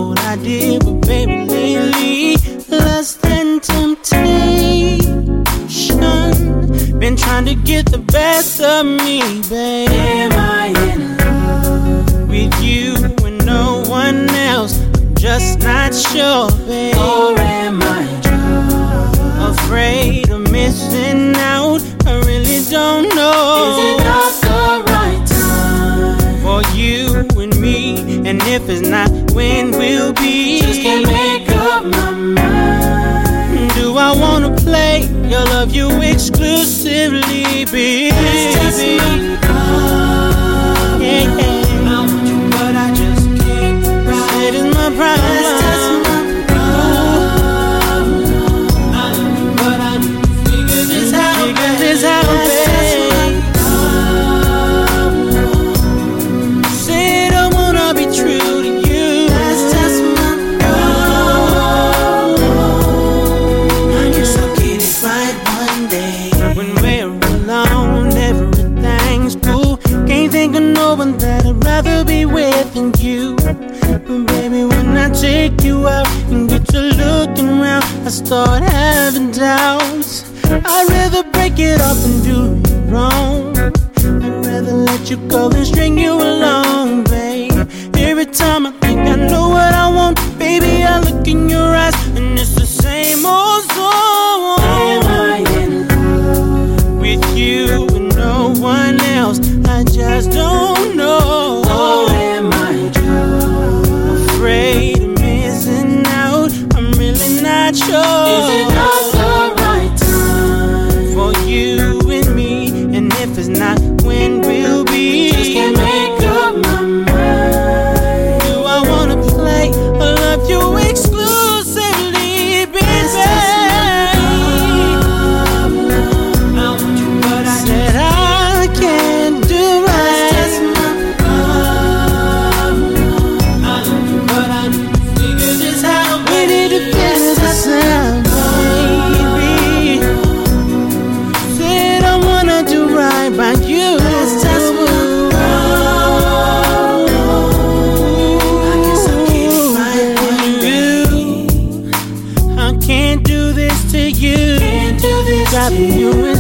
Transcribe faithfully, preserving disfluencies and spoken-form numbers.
what I did, but baby, lately, lust and temptation. Been trying to get the best of me, babe. Am I in love with you and no one else? I'm just not sure, babe. or am I drunk? Afraid of missing out, I really don't know. Is it not the right time for you and me? And if it's not, when will be? Just can't make up my mind. Do I wanna play your love you exclusively, baby? Let's test my love. Yeah, yeah. I want you, but I just can't ride. It is my problem. Let's test my love. I love you, but I need to figure this out. Figure this out, Let's test my love. Said I wanna be true to you. Let's test my love. I guess I'll get it right one day. When we're alone, everything's cool. Can't think of no one that I'd rather be with than you. But baby, when I take you out and get to looking around, I start having doubts. I'd rather break it off than do you wrong. I'd rather let you go than string you along, babe. Every time I think I know what I want, baby, I look in your eyes and it's the same old song. Am I in love With you and no one else, I just don't know. or am I drunk? Afraid of missing out, I'm really not sure. Is it not the right time for you and me? And if it's not, when will be? Just can't make up my mind. Do I wanna play or love you exclusively, baby? I want you, but I Said I can't do right. test my love. I love you, but I need to figure this out. We need to figure this out, baby. Said I wanna do right by you. Let's test my love. I guess I'll get it right one day. I can't do this to you. Can't do this to Dropping you you.